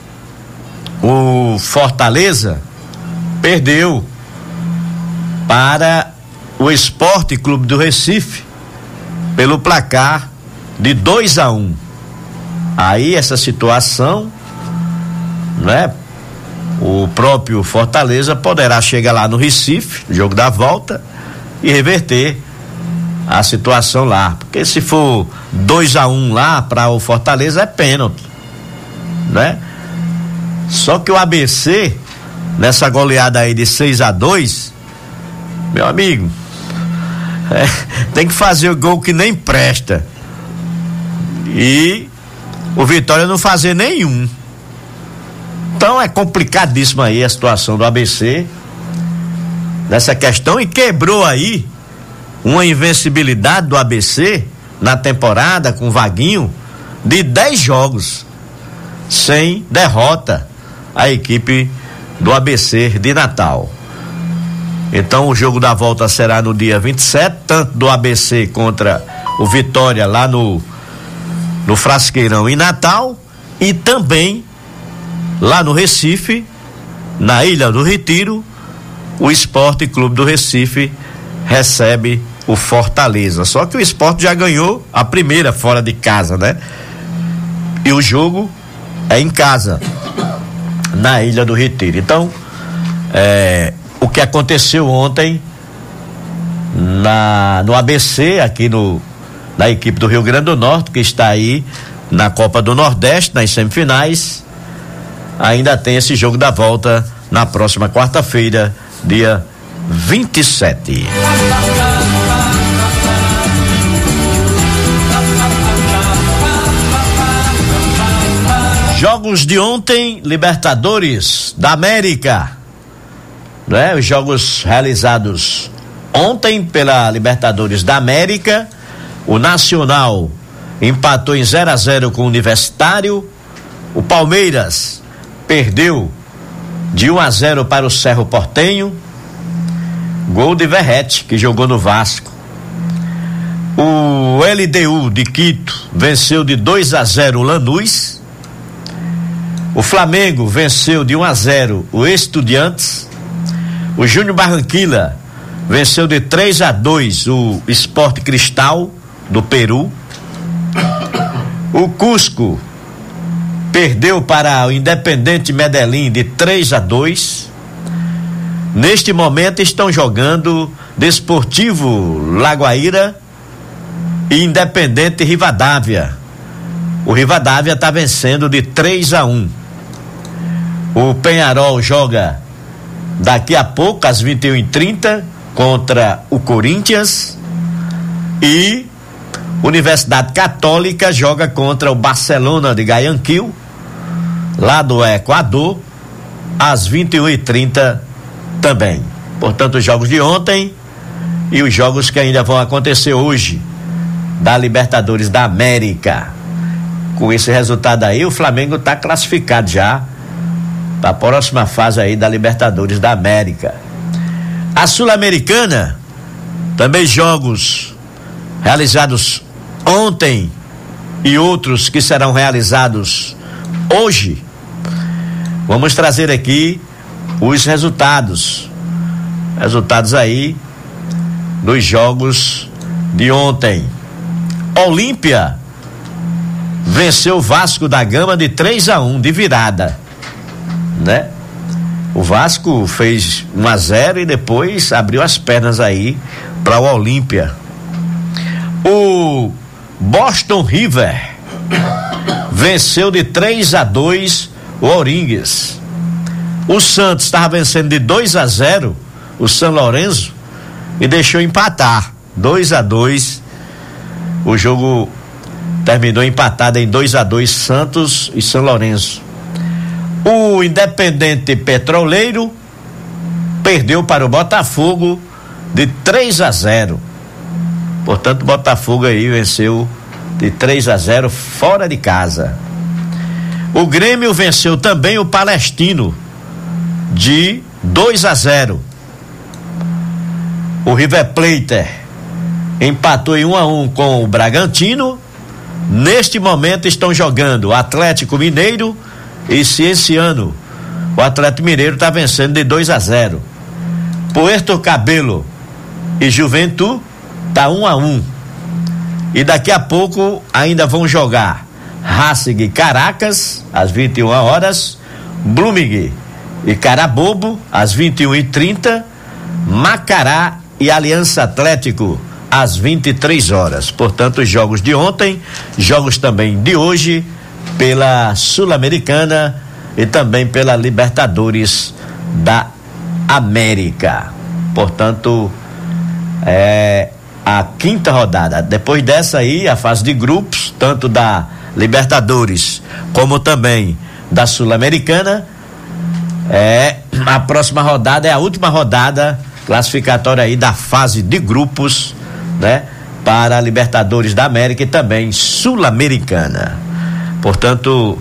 o Fortaleza perdeu para o Sport Clube do Recife pelo placar de dois a um. Aí essa situação, né? O próprio Fortaleza poderá chegar lá no Recife, jogo da volta, e reverter a situação lá, porque se for dois a um lá para o Fortaleza é pênalti, né? Só que o A B C nessa goleada aí de seis a dois, meu amigo, é, tem que fazer o gol que nem presta e o Vitória não fazer nenhum. Então é complicadíssima aí a situação do A B C nessa questão, e quebrou aí uma invencibilidade do A B C na temporada com o Vaguinho de dez jogos sem derrota a equipe do A B C de Natal. Então o jogo da volta será no dia vinte e sete, tanto do A B C contra o Vitória lá no no Frasqueirão em Natal, e também lá no Recife, na Ilha do Retiro, o Sport Clube do Recife recebe o Fortaleza. Só que o Sport já ganhou a primeira fora de casa, né? E o jogo é em casa, na Ilha do Retiro. Então, é, o que aconteceu ontem na, no A B C, aqui no, na equipe do Rio Grande do Norte, que está aí na Copa do Nordeste, nas semifinais, ainda tem esse jogo da volta na próxima quarta-feira, dia vinte e sete. Jogos de ontem, Libertadores da América, né? Os jogos realizados ontem pela Libertadores da América, o Nacional empatou em zero a zero com o Universitário, o Palmeiras perdeu de um a zero para o Cerro Porteño, gol de Verrete, que jogou no Vasco. O L D U de Quito venceu de dois a zero o Lanús. O Flamengo venceu de um a zero o Estudiantes. O Júnior Barranquilla venceu de três a dois o Sport Cristal do Peru. O Cusco perdeu para o Independente Medellín de três a dois. Neste momento estão jogando Desportivo Lagoaíra e Independente Rivadavia. O Rivadavia está vencendo de três a um. O Peñarol joga daqui a pouco, às vinte e uma e trinta, contra o Corinthians. E Universidade Católica joga contra o Barcelona de Guayaquil, lá do Equador, às vinte e uma e trinta também. Portanto, os jogos de ontem e os jogos que ainda vão acontecer hoje da Libertadores da América. Com esse resultado aí, o Flamengo está classificado já para a próxima fase aí da Libertadores da América. A Sul-Americana, também jogos realizados ontem e outros que serão realizados hoje, vamos trazer aqui os resultados. Resultados aí dos jogos de ontem. Olímpia venceu o Vasco da Gama de três a um de virada, né? O Vasco fez um a zero e depois abriu as pernas aí para o Olímpia. O Boston River venceu de três a dois o Oringues. O Santos estava vencendo de dois a zero o São Lourenço e deixou empatar dois a dois. O jogo terminou empatado em dois a dois, Santos e São Lourenço. O Independente Petroleiro perdeu para o Botafogo de três a zero. Portanto, o Botafogo aí venceu de três a zero fora de casa. O Grêmio venceu também o Palestino de dois a zero. O River Plate empatou em um a um com o Bragantino. Neste momento estão jogando o Atlético Mineiro e Cienciano. O Atlético Mineiro está vencendo de dois a zero. Puerto Cabelo e Juventude tá um a um. E daqui a pouco ainda vão jogar Racing e Caracas às vinte e uma horas, Blooming e Carabobo às vinte e uma e trinta, Macará e Aliança Atlético às vinte e três horas. Portanto, os jogos de ontem, jogos também de hoje pela Sul-Americana e também pela Libertadores da América. Portanto, é a quinta rodada. Depois dessa aí, a fase de grupos, tanto da Libertadores como também da Sul-Americana, é a próxima rodada é a última rodada classificatória aí da fase de grupos, né, para a Libertadores da América e também Sul-Americana. Portanto,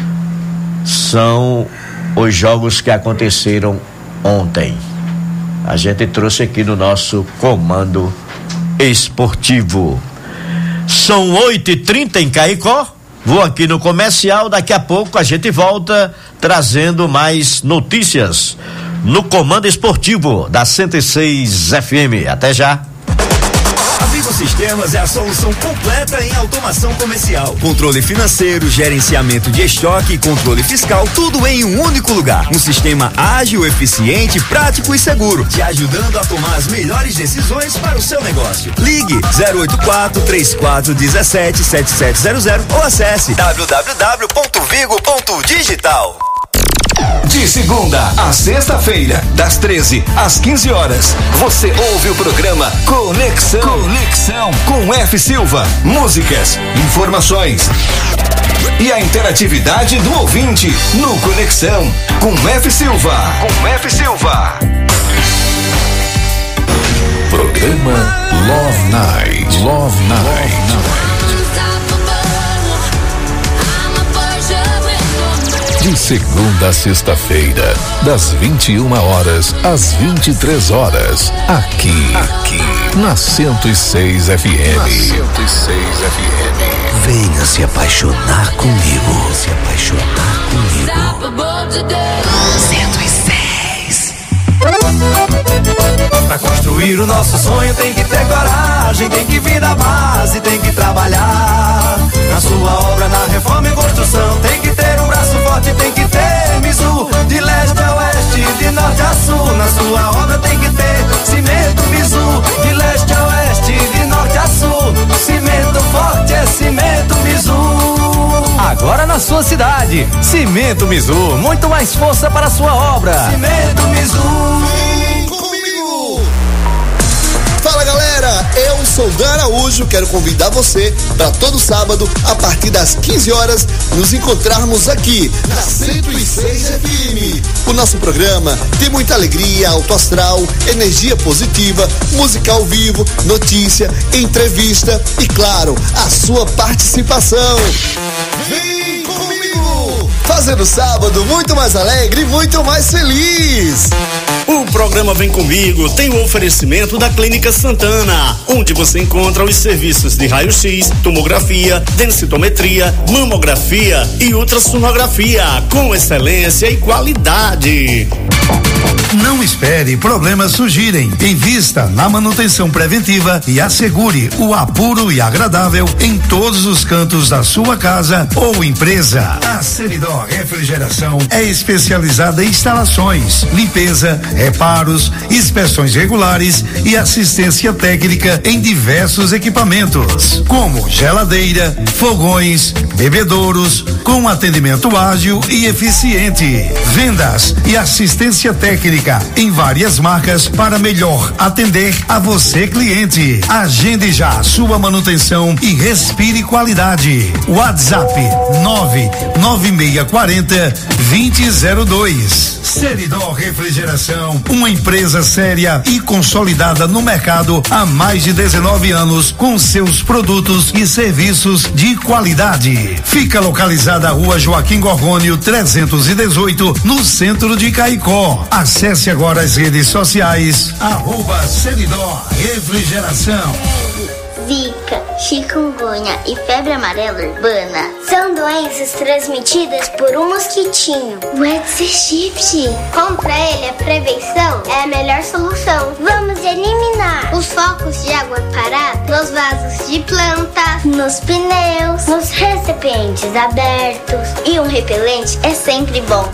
são os jogos que aconteceram ontem. A gente trouxe aqui no nosso comando esportivo. São oito e trinta em Caicó. Vou aqui no comercial. Daqui a pouco a gente volta trazendo mais notícias no comando esportivo da cento e seis F M. Até já. A Vivo Sistemas é a solução completa em automação comercial. Controle financeiro, gerenciamento de estoque e controle fiscal, tudo em um único lugar. Um sistema ágil, eficiente, prático e seguro, te ajudando a tomar as melhores decisões para o seu negócio. Ligue zero oito quatro, três quatro um sete, sete sete zero zero ou acesse w w w ponto vigo ponto digital. De segunda a sexta-feira, das treze às quinze horas, você ouve o programa Conexão. Conexão com F. Silva. Músicas, informações e a interatividade do ouvinte no Conexão com F. Silva. Com F. Silva. Programa Love Night. Love Night. De segunda a sexta-feira, das vinte e uma horas às vinte e três horas, aqui, aqui, na cento e seis F M. Na cento e seis F M. Venha se apaixonar comigo. Se apaixonar comigo. cento e seis. Pra construir o nosso sonho tem que ter coragem, tem que vir da base, tem que trabalhar. Na sua obra, na reforma e construção, tem que ter um braço forte, tem que ter Mizu. De leste a oeste, de norte a sul, na sua obra tem que ter cimento Mizu. De leste a oeste, de norte a sul, cimento forte é cimento Mizu. Agora na sua cidade, Cimento Mizu, muito mais força para a sua obra. Cimento Mizu. Fala galera, eu sou Dan Araújo, quero convidar você para todo sábado, a partir das quinze horas, nos encontrarmos aqui na cento e seis F M. O nosso programa tem muita alegria, alto astral, energia positiva, música ao vivo, notícia, entrevista e, claro, a sua participação. Vem comigo! Fazendo sábado muito mais alegre e muito mais feliz. O programa Vem Comigo tem o oferecimento da Clínica Santana, onde você encontra os serviços de raio-x, tomografia, densitometria, mamografia e ultrassonografia, com excelência e qualidade. Não espere problemas surgirem. Invista na manutenção preventiva e assegure o apuro e agradável em todos os cantos da sua casa ou empresa. A Seridó Refrigeração é especializada em instalações, limpeza, reparos, inspeções regulares e assistência técnica em diversos equipamentos, como geladeira, fogões, bebedouros, com atendimento ágil e eficiente. Vendas e assistência técnica em várias marcas para melhor atender a você, cliente. Agende já sua manutenção e respire qualidade. WhatsApp nove nove seis quatro zero dois zero dois. Seridó Refrigeração, uma empresa séria e consolidada no mercado há mais de dezenove anos, com seus produtos e serviços de qualidade. Fica localizada a Rua Joaquim Gorgônio trezentos e dezoito, no centro de Caicó. Acesse agora as redes sociais, arroba Seridó Refrigeração. Zika, chikungunya e febre amarela urbana são doenças transmitidas por um mosquitinho, o Aedes aegypti. Contra ele, a prevenção é a melhor solução. Vamos eliminar os focos de água parada nos vasos de plantas, nos pneus, nos recipientes abertos. E um repelente é sempre bom.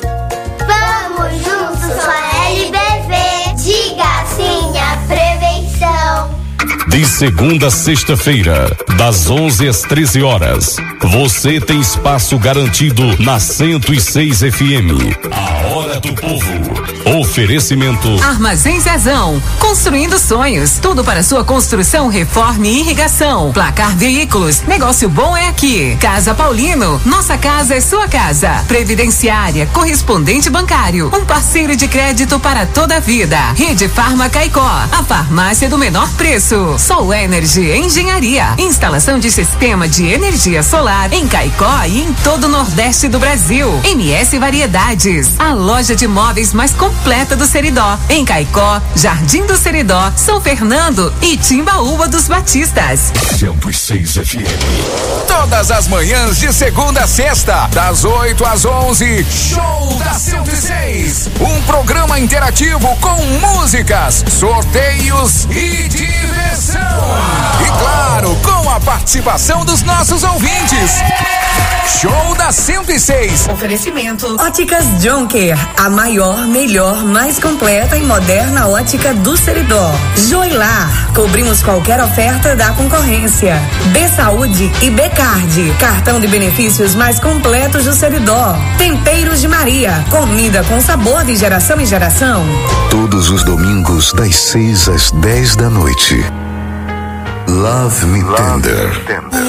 Vamos juntos com a L B V. Diga sim à prevenção. De segunda a sexta-feira, das onze às treze horas, você tem espaço garantido na cento e seis F M. A Hora do Povo. Oferecimento Armazém Zezão, construindo sonhos, tudo para sua construção, reforma e irrigação. Placar Veículos, negócio bom é aqui. Casa Paulino, nossa casa é sua casa. Previdenciária, correspondente bancário, um parceiro de crédito para toda a vida. Rede Farma Caicó, a farmácia do menor preço. Sol Energy Engenharia, instalação de sistema de energia solar em Caicó e em todo o Nordeste do Brasil. M S Variedades, a loja de móveis mais completa do Seridó, em Caicó, Jardim do Seridó, São Fernando e Timbaúba dos Batistas. cento e seis F M. Todas as manhãs de segunda a sexta, das oito às onze, Show da cento e seis. Um programa interativo com músicas, sorteios e diversão. E claro, com a participação dos nossos ouvintes. Show da cento e seis. Oferecimento Óticas Jonker, a maior, melhor, mais completa e moderna ótica do Seridó. Joilar, cobrimos qualquer oferta da concorrência. B Saúde e B Card, cartão de benefícios mais completos do Seridó. Temperos de Maria, comida com sabor de geração em geração. Todos os domingos das seis às dez da noite. Love Me Tender,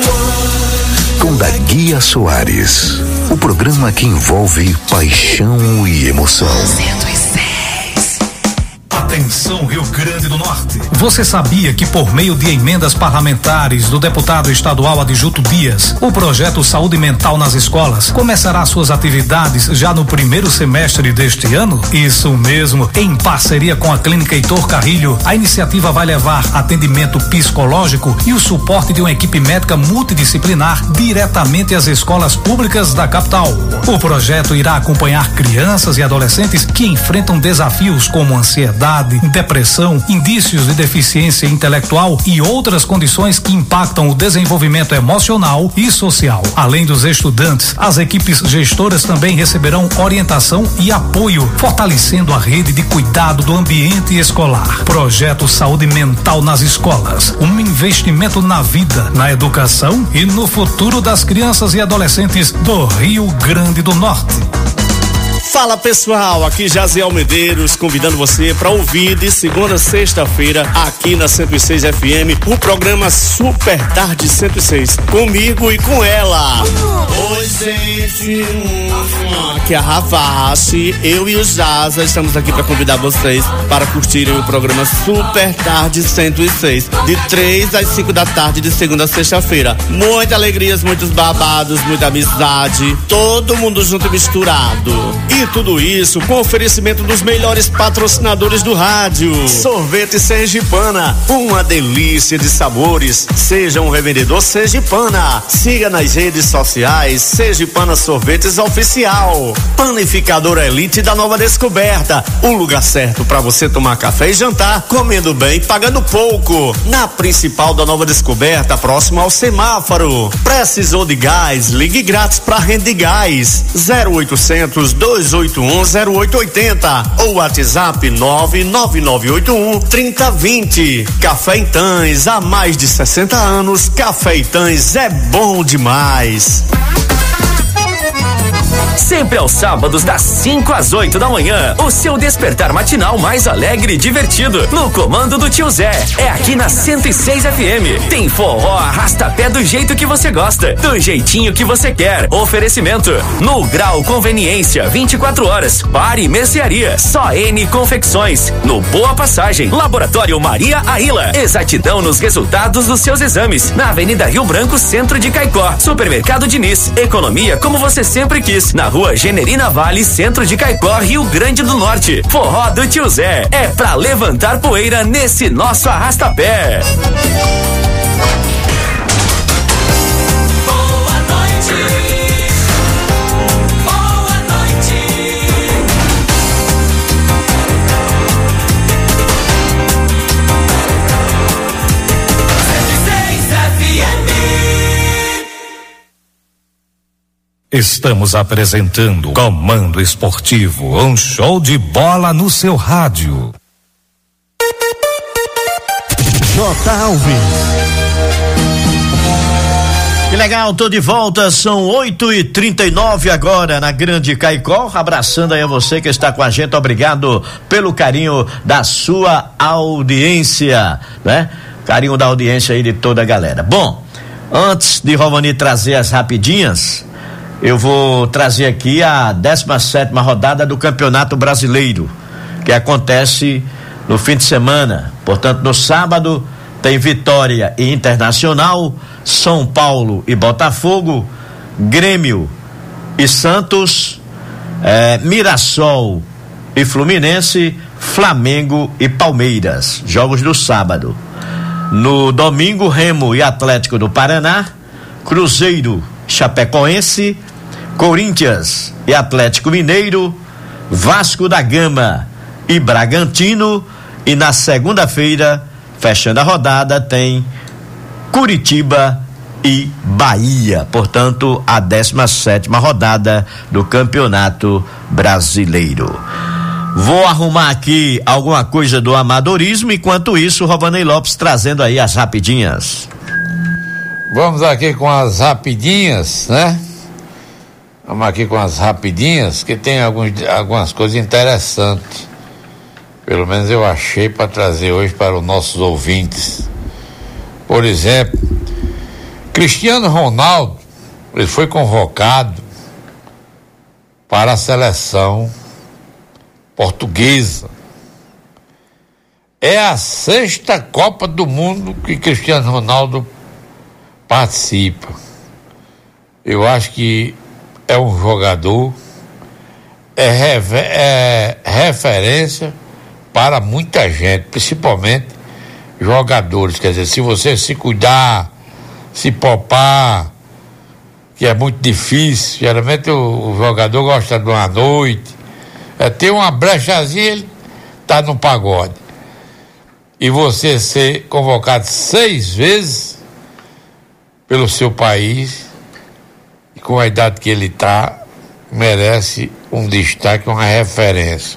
com da Guia Soares, o programa que envolve paixão e emoção. Atenção, Rio Grande do Norte. Você sabia que por meio de emendas parlamentares do deputado estadual Adjuto Dias, o projeto Saúde Mental nas Escolas começará suas atividades já no primeiro semestre deste ano? Isso mesmo, em parceria com a Clínica Heitor Carrilho, a iniciativa vai levar atendimento psicológico e o suporte de uma equipe médica multidisciplinar diretamente às escolas públicas da capital. O projeto irá acompanhar crianças e adolescentes que enfrentam desafios como ansiedade, depressão, indícios de deficiência intelectual e outras condições que impactam o desenvolvimento emocional e social. Além dos estudantes, as equipes gestoras também receberão orientação e apoio, fortalecendo a rede de cuidado do ambiente escolar. Projeto Saúde Mental nas Escolas, um investimento na vida, na educação e no futuro das crianças e adolescentes do Rio Grande do Norte. Fala pessoal, aqui Jaziel Medeiros convidando você para ouvir de segunda a sexta-feira aqui na cento e seis F M o programa Super Tarde cento e seis, comigo e com ela. Oi gente, aqui é a Ravache, eu e o Jaza estamos aqui para convidar vocês para curtirem o programa Super Tarde cento e seis, de três às cinco da tarde de segunda a sexta-feira. Muitas alegrias, muitos babados, muita amizade, todo mundo junto e misturado. E E tudo isso com oferecimento dos melhores patrocinadores do rádio. Sorvete Sergipana, uma delícia de sabores. Seja um revendedor Sergipana. Siga nas redes sociais Sergipana Sorvetes Oficial. Panificadora Elite da Nova Descoberta, o lugar certo para você tomar café e jantar, comendo bem e pagando pouco. Na principal da Nova Descoberta, próximo ao semáforo. Precisou de gás? Ligue grátis para Rende Gás. zero oitocentos, dois oito um, zero oito oito zero ou WhatsApp nove nove nove oito um, três zero dois zero. Café Itãs, há mais de sessenta anos, Café Itãs é bom demais. Sempre aos sábados, das cinco às oito da manhã, o seu despertar matinal mais alegre e divertido, no comando do tio Zé. É aqui na cento e seis F M. Tem forró arrasta-pé do jeito que você gosta, do jeitinho que você quer. Oferecimento: No Grau Conveniência, vinte e quatro horas. Bar e mercearia, só N Confecções. No Boa Passagem, Laboratório Maria Aila. Exatidão nos resultados dos seus exames. Na Avenida Rio Branco, Centro de Caicó. Supermercado Diniz, economia como você sempre quis. Na Rua Generina Vale, Centro de Caicó, Rio Grande do Norte. Forró do tio Zé é pra levantar poeira nesse nosso arrasta-pé. Boa noite. Boa noite. cento e seis F M. Estamos apresentando Comando Esportivo, um show de bola no seu rádio. J. Alves. Que legal, tô de volta, são oito e trinta e nove agora na Grande Caicó, abraçando aí a você que está com a gente, obrigado pelo carinho da sua audiência, né? Carinho da audiência aí de toda a galera. Bom, antes de Rovani trazer as rapidinhas, eu vou trazer aqui a décima sétima rodada do Campeonato Brasileiro, que acontece no fim de semana. Portanto, no sábado tem Vitória e Internacional, São Paulo e Botafogo, Grêmio e Santos, eh, Mirassol e Fluminense, Flamengo e Palmeiras. Jogos do sábado. No domingo, Remo e Atlético do Paraná, Cruzeiro, Chapecoense, Corinthians e Atlético Mineiro, Vasco da Gama e Bragantino, e na segunda-feira, fechando a rodada, tem Curitiba e Bahia. Portanto, a décima sétima rodada do Campeonato Brasileiro. Vou arrumar aqui alguma coisa do amadorismo, enquanto isso, Rovanei Lopes trazendo aí as rapidinhas. Vamos aqui com as rapidinhas, né? Vamos aqui com as rapidinhas, que tem alguns, algumas coisas interessantes. Pelo menos eu achei para trazer hoje para os nossos ouvintes. Por exemplo, Cristiano Ronaldo, ele foi convocado para a seleção portuguesa. É a sexta Copa do Mundo que Cristiano Ronaldo participa. Eu acho que é um jogador, é, rever, é referência para muita gente, principalmente jogadores. Quer dizer, se você se cuidar, se poupar, que é muito difícil, geralmente o, o jogador gosta de uma noite, é, ter uma brechazinha, ele tá no pagode. E você ser convocado seis vezes pelo seu país, e com a idade que ele está, merece um destaque, uma referência.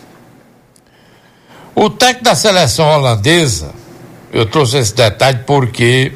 O técnico da seleção holandesa, eu trouxe esse detalhe porque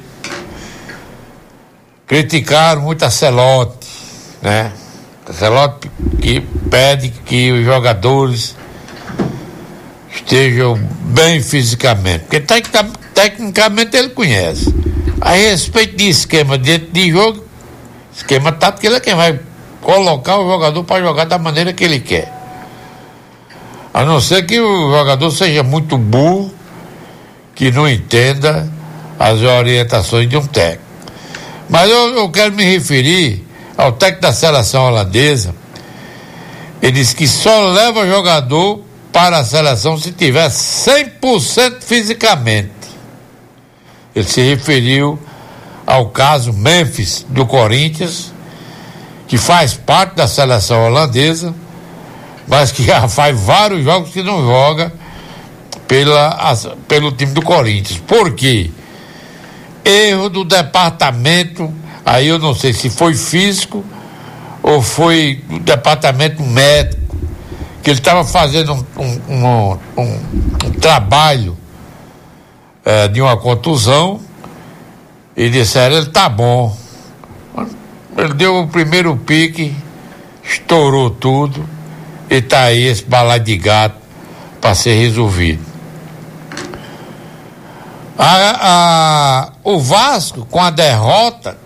criticaram muito a Ancelotti, né? Ancelotti que pede que os jogadores estejam bem fisicamente, porque tecnicamente, tecnicamente ele conhece. A respeito de esquema de, de jogo, esquema tático, ele é quem vai colocar o jogador para jogar da maneira que ele quer. A não ser que o jogador seja muito burro, que não entenda as orientações de um técnico. Mas eu, eu quero me referir ao técnico da seleção holandesa. Ele disse que só leva jogador para a seleção se tiver cem por cento fisicamente. Ele se referiu ao caso Memphis do Corinthians, que faz parte da seleção holandesa, mas que já faz vários jogos que não joga pela, pelo time do Corinthians. Por quê? Erro do departamento, aí eu não sei se foi físico ou foi do departamento médico, que ele estava fazendo um, um, um, um, um trabalho é, de uma contusão, e disseram, ele tá bom. Ele deu o primeiro pique, estourou tudo, e tá aí esse balaio de gato para ser resolvido. A, a, o Vasco, com a derrota